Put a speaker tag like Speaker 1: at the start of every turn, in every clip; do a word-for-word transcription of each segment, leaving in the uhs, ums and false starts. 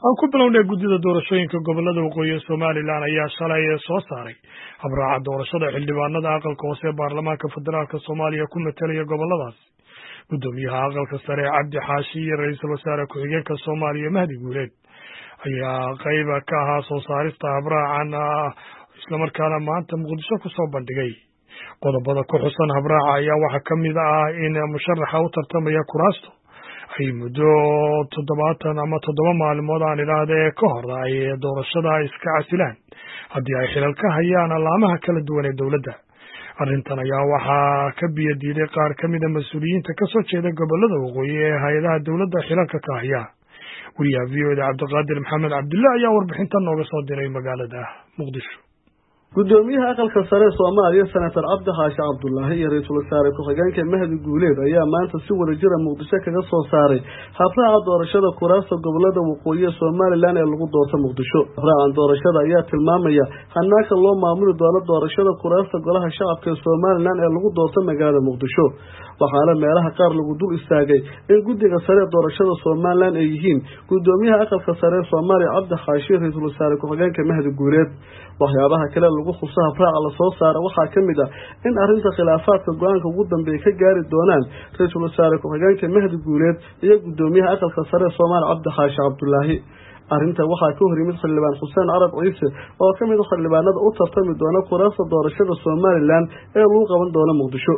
Speaker 1: aan ku bilownay guddida doorashooyinka gobolada waqooyi ee Somaliland ayaa shalay soo saaray habraaca doorashada xildhibaanada aqalka hoose ee baarlamaanka federaalka Soomaaliya ku metelaya goboladaas. Gudoomiyaha aqalka sare Cabdi Xaashi iyo ra'iisul wasaare ku-xigeenka Soomaaliya Mahdi Guuleed ayaa qayb ka ahaa soo saarista habraacan isla markaana maanta Muqdisho ku soo bandhigay. Qodobada ku xusan habraaca ayaa waxaa ka mid ah in musharaxa u tartamaya kuraasto ay muddo toddobaatan ama toddoba maalmood aan idhaahdee ka hor ay doorashada iska casilaan haddii ay xilal ka hayaan alaamaha kala duwan ee dowladda. arrintan ayaa waxaa ka biyo diiday qaar ka mid a mas-uuliyiinta ka soo jeeda gobolada waqooyi ee hay-adaha dowladda xilalka ka haya. wariyaha v o da cabdiqaadir maxamed cabdulle ayaa warbixintan nooga soo diray magaalada Muqdisho.
Speaker 2: gudoomiyaha aqalka sare Soomaaliya senator Cabdi Xaashi Cabdullaahi iyo ra'iisul wasaare ku-xigeenka Mahdi Guuleed ayaa maanta si wadajir ah Muqdisho kaga soo saaray habraaca doorashada kuraasta gobolada waqooyi ee Somaliland ee lagu doorto Muqdisho. habraacan doorashada ayaa tilmaamaya hanaanka loo maamuli doono doorashada kuraasta golaha shacabka ee Somaliland ee lagu doorto magaalada Muqdisho. waxaana meelaha qaar lagu dul istaagay in guddiga sare doorashada Somaliland ay yihiin gudoomiyaha aqalka sare Soomaaliya Cabdi Xaashi ra'iisul wasaare ku-xigeenka Mahdi Guuleed. waxyaabaha kale lagu xusaa habraaca la soo saaray waxaa ka mid ah in arrinta khilaafaadka go-aanka ugu dambeeya ka gaari doonaan ra'iisul wasaare ku-xigeenka Mahdi Guuleed iyo gudoomiyaha aqalka sare Soomaaliya Cabdi Xaashi Cabdullaahi. arrinta waxaa ka hor yimid xildhibaan Xuseen Carab Ciise oo ka mid ah xildhibaanada u tartami doona kuraasta doorashada Somaliland ee lagu qaban doono Muqdisho.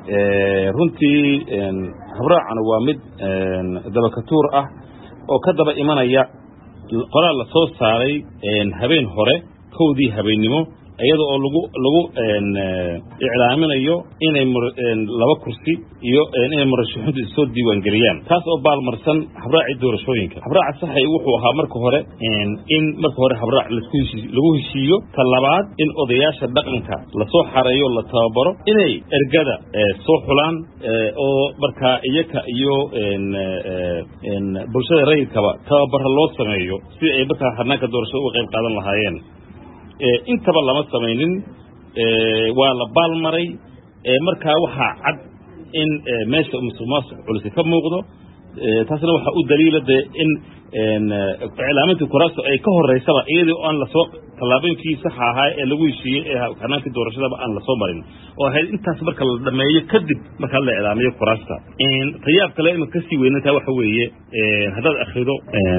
Speaker 3: runtii habraacan waa mid dabakatuur ah oo ka daba imanaya qoraal la soo saaray habeen hore kowdii habeenimo iyada oo lagu lagu iclaaminayo inay laba kursi iyo inay murashaxiintu soo diiwaan galiyaan taas oo baalmarsan habraaci doorashooyinka. habraaca saxay wuxuu ahaa marka hore in marka hore habraac lagu heshiiyo ta labaad in odayaasha dhaqanka la soo xareeyo la tababaro inay ergada soo xulaan oo markaa iyaka iyo bulshada rayidkaba tababaro loo sameeyo si ay markaa hanaanka doorashada uga qayb qaadan lahaayeen. intaba lama samaynin waa la baalmaray markaa waxaa cad in meesha musuqmaasuq culisi ka muuqdo. taasna waxaa u daliila dee in iclaamintii kuraasta ay ka horeysaba iyadii aan lasoo tallaabooyinkii saxa ahaa ee lagu heshiiyey ee hanaankii doorashadaba aan lasoo marin oo ahayd intaas marka la dhameeyo kadib marka la iclaamiyo kuraasta. tayaab kale ima kasii weynantaa waxa weeye haddaad akhrido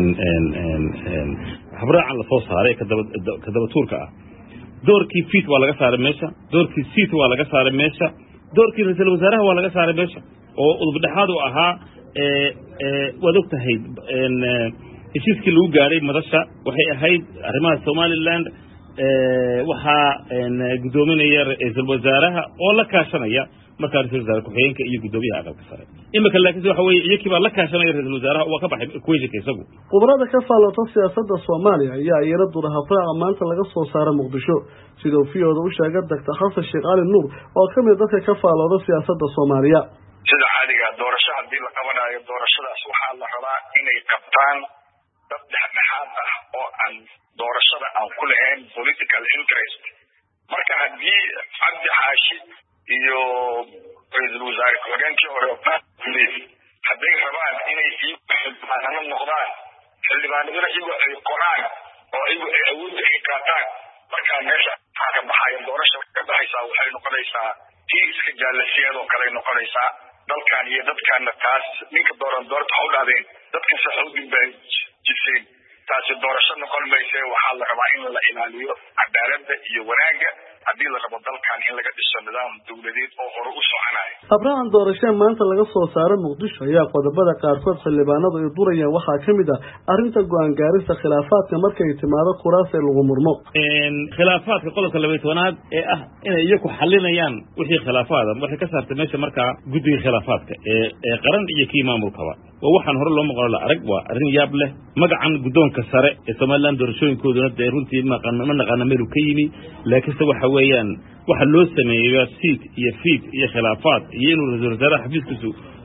Speaker 3: habraacan lasoo saaray ka daba tuurka ah doorkii fiit waa laga saaray meesha, doorkii siit waa laga saaray meesha, doorkii ra'iisul wasaaraha waa laga saaray meesha oo udubdhexaad u ahaa waad og tahay heshiiskii lagu gaadhay madasha waxay ahayd arrimaha Somaliland waxaa gudoominaya ra'iisul wasaaraha oo la kaashanaya markaa ra'iisul wasaare ku-xigeenka iyo gudoomiyaha aqalka sare. imika laakiin waxa weeye iyakii baa la kaashanaya ra'iisul wasaaraha waa ka baxay equation-ka isagu.
Speaker 2: khubarada ka faallota siyaasadda Soomaaliya ayaa iyana dura habraaca maanta laga soo saaray Muqdisho sidoo fiyoda u sheegay Doctor Xasan Sheekh Ali Nuur oo ka mid dadka ka faallooda siyaasadda Soomaaliya.
Speaker 4: sida caadiga doorasho haddii la qabanayo doorashadaas waxaa la rabaa inay qabtaan dad dhexdhexaad ah oo aan doorashada aan ku lahayn political interest. marka haddii Cabdi Xaashi iyo ra'iisul wasaare ku-xigeenkii hore hadday rabaan inay xildhibaanano noqdaan xildhibaanadana iyagu ay qoraan oo iyagu ay awoodda ay qaataan markaa meesha waxaa ka baxaya doorasha ka baxaysaa waxay noqonaysaa tii iska jaalasiyaadoo kale noqonaysaa. dalkan iyo dadkaana taas ninka dooran doorta ha u dhahdeen dadka saxuudin baa jiseen taasi doorasho noqon mayse. waxaa la rabaa in la ilaaliyo cadaaladda iyo wanaagga haddii la rabo dalkan in laga dhiso nidaam dowladeed oo hore u soconayo.
Speaker 2: habraacan doorashada maanta laga soo saaray Muqdisho ayaa qodobada qaarkood xildhibaanadu ay durayaan waxaa ka mid ah arrinta go-aan gaarista khilaafaadka markay timaado kuraasta lagu murmo.
Speaker 3: khilaafaadka qodobka laba iyo tobanaad ee ah inay iyaku xalinayaan wixii khilaafaada waxay ka saartay meesha markaa guddiga khilaafaadka ee ee qaran iyo kii maamulkaba waa waxaan hore loo maqlo la arag waa arrin yaab leh. magacan guddoonka sare ee Somaliland doorashooyinkooduna dee runtii ma naqaana meel uu ka yimi laakiinse waxa weeyaan waxa loo sameeyaa siit iyo fiit iyo khilaafaad iyo inuu ra'iisul wasaaraha xafiiskiisu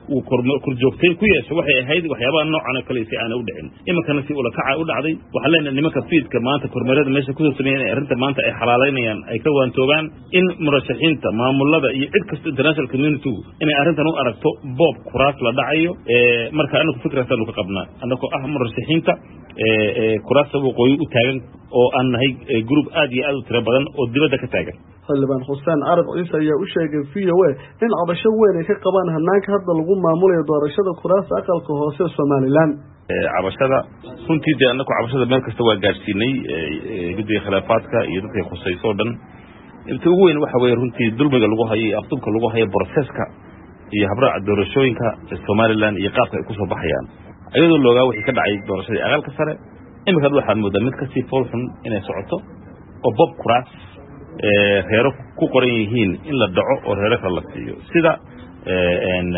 Speaker 3: uu korjoogtay ku yeesho waxay ahayd waxyaabaha noocan kale si aan u dhicin imankana si ula kaca u dhacday waxa leenahay nimanka fiidka maanta kormeerada meesha ku soo sameeyay arinta maanta ay xalaaleynayaan ay ka waantoobaan in murashaxiinta maamulada iyo cid kasta international community inay arintan u aragto boob kuraas la dhacayo ee marka anagu fikradaanu ka qabnaa anagu ah murashaxiinta ee kuraas waqooyi u taagan oo aan nahay group aad iyo aad u tiro badan oo dibadda ka taagan
Speaker 2: xildhibaan xuseen carab ciise ayaa u sheegay v o a in cabasho weyn ay ka qabaan hanaanka hadda lagu maamulayo doorashada kuraasta aqalka hoose ee Somaliland
Speaker 3: cabashada runtii de anagu cabashada meel kasta waa gaarsiinay guddiga khilaafaadka iyo dadka khusayso dhan inta ugu weyn waxa weeye runtii dulmiga lagu hayo afdubka lagu hayo processka iyo habraaca doorashooyinka Somaliland iyo qaabka ay ku soo baxayaan ayadoo looga wixii ka dhacay doorashadii aqalka sare imika waxaan moodaa mid kasii foolxun inay socoto oo bob kuraas ee reero ku qoran yihiin in la dhaco oo reero kala la siiyo sida een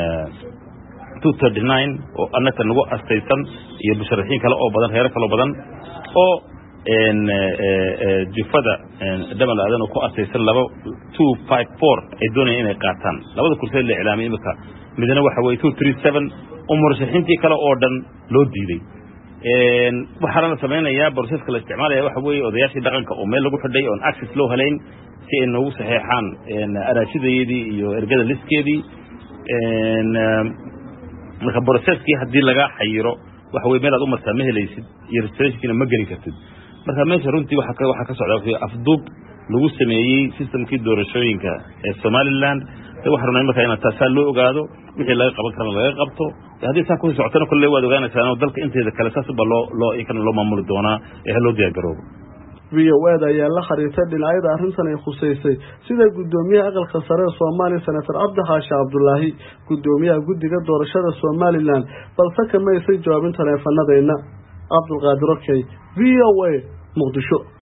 Speaker 3: two thirty-nine oo annaka nagu astaysan iyo musharaxiin kale oo badan reero kale badan oo een jufada damal aadan oo ku astaysan laba two fifty-four ay doonayeen inay qaataan labada kursi la iclaamay imika midna waxa weeye two thirty-seven oo musharaxiintii kale oo dhan loo diiday een waxa la sameeynaya processka la isticmaalaya waxa weeye odayaashii dhaqanka oo meel lagu xidhay oo access loo helayn si ay noogu saxeexaan een araashideedii iyo ergada liskeedii een marka processkii hadii laga xayiro waxa weeye meel aad u martaa ma helaysid iyo registrationkina ma geli kartid marka meesha runtii waxa ka waxa ka socda afduub lagu sameeyay systemkii doorashooyinka ee Somaliland waxa runay markaa in taasal loo ogaado wixii laga qaban karo laga qabto hadii saa ku socotana kulli waad ogaanaysaa dalka inteeda kale saas ba loo loo ikan loo maamuli doona ee loo diyaar garoobo
Speaker 2: v o a ayaa la xariirtay dhinacyada arrintan ay khuseysay sida gudoomiyaha aqalka sare ee Soomaaliya Senator Cabdi Xaashi Cabdullaahi gudoomiyaha guddiga doorashada Somaliland balse kama aysan jawaabin taleefanadayna Cabdul Qaadir Okey v o a Muqdisho.